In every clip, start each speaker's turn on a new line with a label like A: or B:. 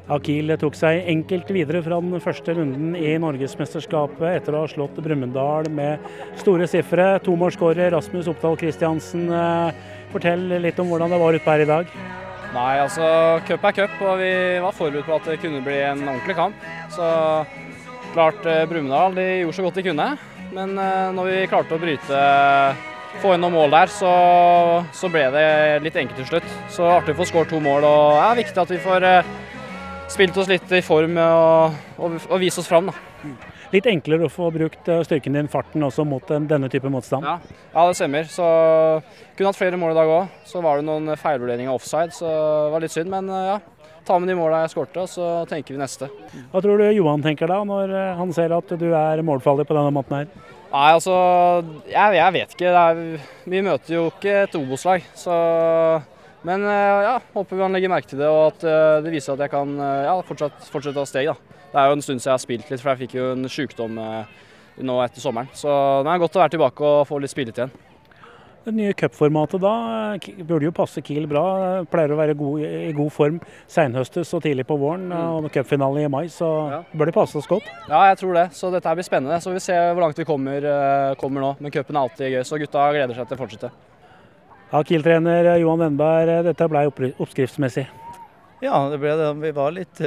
A: Kiel tok seg enkelt videre fra den første runden i Norgesmesterskapet etter å ha slått Brumunddal med store sifre. Tomålsskårer Rasmus Oppdal Christiansen, fortell litt om hvordan det var ute her i dag.
B: Nei, altså cup er cup, og vi var forberedt på at det kunne bli en ordentlig kamp. Så klart Brumunddal, de gjorde så godt de kunne, men når vi klarte å få inn noen mål der, så ble det litt enkelt til slutt. Så artig å få skåret 2 mål, og det er viktig at vi får spilt oss litt i form og vise oss fram, da.
A: Litt enklere å få brukt styrken din, farten også mot denne type motstand.
B: Ja, det stemmer. Så kunne hatt flere mål i dag også. Så var det noen feilvurderinger offside, så det var litt synd, men ja. Ta med de målene jeg skårte, og så tenker vi neste.
A: Hva tror du Johan tenker da, når han ser at du er målfarlig på denne måten her?
B: Nei, altså, jeg vet ikke. Vi møter jo ikke et Obos-lag, men ja, håper vi han legger merke til det, og at det viser at jeg kan fortsette å steg, da. Det er jo en stund siden jeg har spilt litt, for jeg fikk jo en sykdom nå etter sommeren. Så det er godt å være tilbake og få litt spillet igjen.
A: Det nye cupformatet da burde jo passe Kiel bra. Pleier å være i god form senhøstes og tidlig på våren, og cupfinale i mai, så bør det passe oss godt.
B: Ja, jeg tror det. Så dette her blir spennende. Så vi ser hvor langt vi kommer nå. Men cupen er alltid gøy, så gutta gleder seg til å fortsette.
A: Ja, Kiel-trener Johan Wennberg, dette ble oppskriftsmessig.
C: Ja, det ble det. Vi var litt...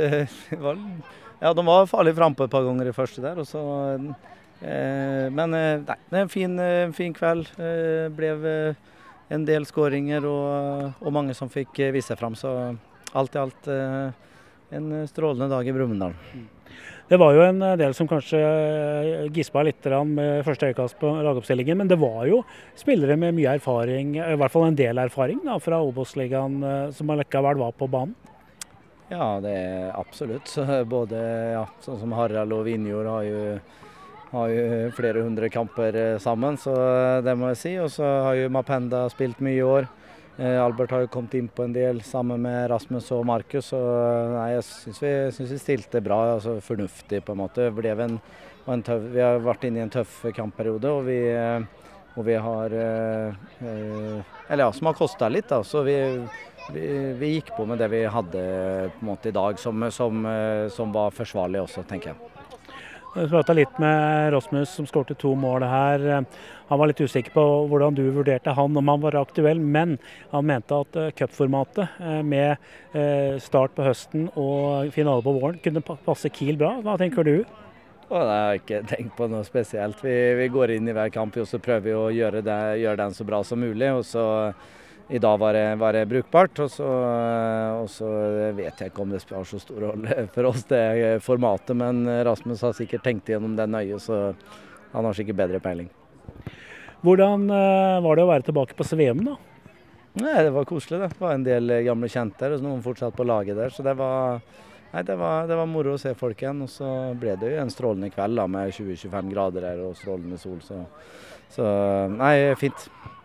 C: de var farlig framme et par ganger i første der, og så... Men nei, det er en fin kveld. Ble en del skåringer og mange som fikk vise seg fram, så alt i alt en strålende dag i Brumunddal.
A: Det var jo en del som kanskje gispa litt med første øyekast på lagoppstillingen, men det var jo spillere med mye erfaring, i hvert fall en del erfaring da, fra Obos-ligaen som likevel var på banen.
C: Ja, det er absolutt. Både sånn som Harald og Vinjord har jo flere hundre kamper sammen, så det må jeg si. Og så har jo Mapenda spilt mye i år. Albert har jo kommet inn på en del sammen med Rasmus og Markus. Så nei, jeg synes vi stilte bra, altså fornuftig på en måte. Vi har vært inne i en tøff kampperiode, og vi har som har kostet litt da, så vi gikk på med det vi hadde på en måte i dag, som var forsvarlig også, tenker jeg.
A: Vi pratet litt med Rasmus som skårte 2 mål her. Han var litt usikker på hvordan du vurderte han om han var aktuell, men han mente at cupformatet med start på høsten og finale på våren kunne passe Kiel bra. Hva tenker du?
C: Jeg har ikke tenkt på noe spesielt. Vi går inn i hver kamp og så prøver vi å gjøre den så bra som mulig, og så i dag var det brukbart, og så vet jeg ikke om det har så stor rolle for oss, det formatet, men Rasmus har sikkert tenkt gjennom det nøye, så han har sikkert bedre peiling.
A: Hvordan var det å være tilbake på Sveum da?
C: Nei, det var koselig det. Det var en del gamle kjente, og noen fortsatt på laget der, så det var moro å se folk igjen, og så ble det jo en strålende kveld da, med 20-25 grader der og strålende sol, så nei, fint.